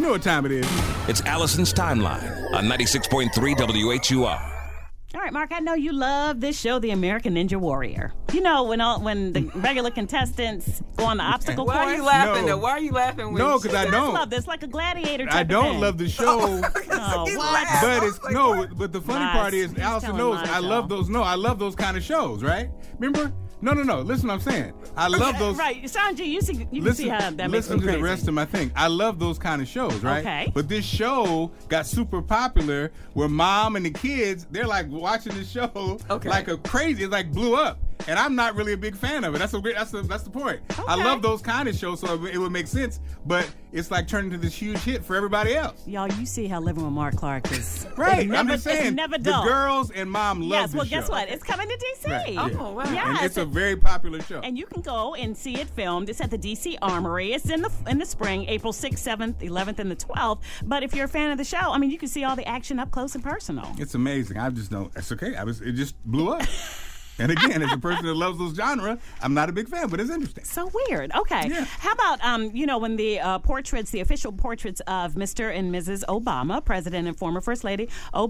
You know what time it is. It's Allison's Timeline on 96.3 WHUR. All right, Mark, I know you love this show, The American Ninja Warrior. You know, when the regular contestants go on the obstacle course. Why are you laughing, No. though? Why are you laughing? No, because I don't. I love this, like a gladiator type I of don't thing. love the show. Oh, He what? laughed. But it's Like, no. what? But the funny Lies. part is, He's Allison telling knows lies, I love y'all. those. No, I love those kind of shows, right? Remember? No. Listen, what I'm saying. I love those. Right, Sanjay, you can see how that makes listen me to crazy. the rest of my thing. I love those kind of shows, right? Okay. But this show got super popular where mom and the kids, they're like watching the show like a crazy. It's like blew up. And I'm not really a big fan of it. That's the point. I Okay. love those kind of shows, so it would make sense. But it's like turning into this huge hit for everybody else. Y'all, you see how Living with Mark Clark is. Right. It's I'm just saying. It's never the dull. girls and mom love Yes, this well, show. guess what? It's coming to D.C. Right, yeah. Oh, wow. Yeah, And it's a very popular show. And you can go and see it filmed. It's at the D.C. Armory. It's in the spring, April 6th, 7th, 11th, and the 12th. But if you're a fan of the show, I mean, you can see all the action up close and personal. It's amazing. I just don't. It's okay. It just blew up. And again, as a person that loves those genre, I'm not a big fan, but it's interesting. So weird. Okay. Yeah. How about, when the official portraits of Mr. and Mrs. Obama, President and former First Lady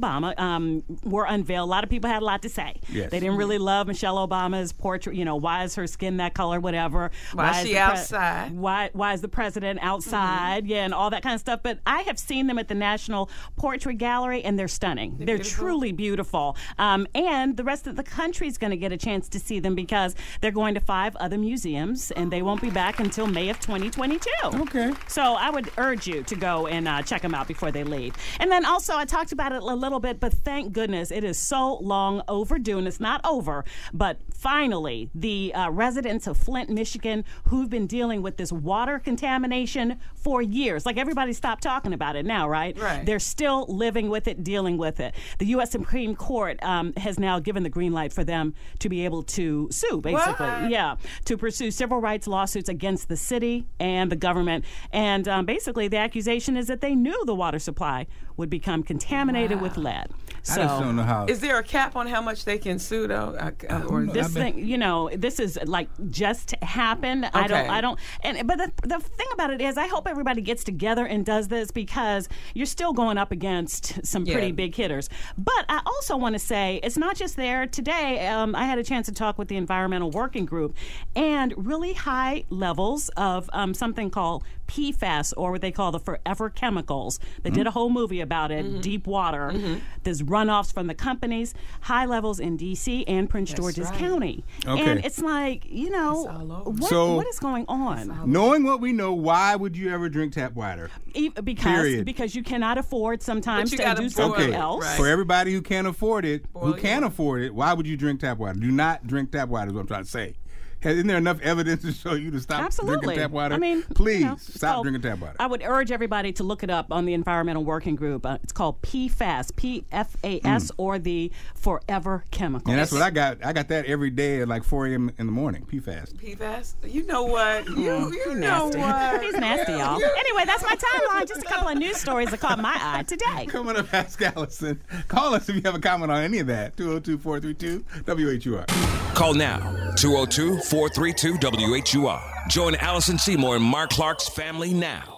Obama, were unveiled. A lot of people had a lot to say. Yes. They didn't really love Michelle Obama's portrait. You know, why is her skin that color, whatever. Why is is she the outside? Why is the president outside? Yeah, and all that kind of stuff. But I have seen them at the National Portrait Gallery, and they're stunning. They're beautiful. truly beautiful. And the rest of the country is going to get a chance to see them because they're going to 5 other museums, and they won't be back until May of 2022. Okay. So I would urge you to go and check them out before they leave. And then also, I talked about it a little bit, but thank goodness it is so long overdue, and it's not over. But finally, the residents of Flint, Michigan, who've been dealing with this water contamination for years, like everybody stopped talking about it now, right? Right. They're still living with it, dealing with it. The U.S. Supreme Court has now given the green light for them to be able to sue, basically. What? Yeah, to pursue civil rights lawsuits against the city and the government. And basically, the accusation is that they knew the water supply would become contaminated with lead. So I just don't know how. Is there a cap on how much they can sue, though? this thing, this is like just happened. Okay. I don't. But the thing about it is, I hope everybody gets together and does this because you're still going up against some pretty big hitters. But I also want to say it's not just there. Today, I had a chance to talk with the Environmental Working Group, and really high levels of something called PFAS, or what they call the forever chemicals. They did a whole movie about it, Deep Water. There's runoffs from the companies, high levels in D.C. and Prince George's County. Okay. And it's like, all over. what is going on? Knowing what we know, why would you ever drink tap water? Because you cannot afford sometimes But you to gotta do boil something Okay, else. right. for everybody who can't afford it, Boil your why would you drink tap water? Do not drink tap water is what I'm trying to say. Isn't there enough evidence to show you to stop Absolutely. drinking tap water? I mean, please it's stop called- drinking tap water. I would urge everybody to look it up on the Environmental Working Group. It's called PFAS, PFAS, or the Forever Chemicals. And that's what I got. I got that every day at like 4 a.m. in the morning. PFAS. PFAS? You know what? You know nasty. what? He's nasty, y'all. Anyway, that's my timeline. Just a couple of news stories that caught my eye today. Coming up, Ask Allison. Call us if you have a comment on any of that. 202-432-WHUR. Call now, 202-432-WHUR. Join Allison Seymour and Mark Clark's family now.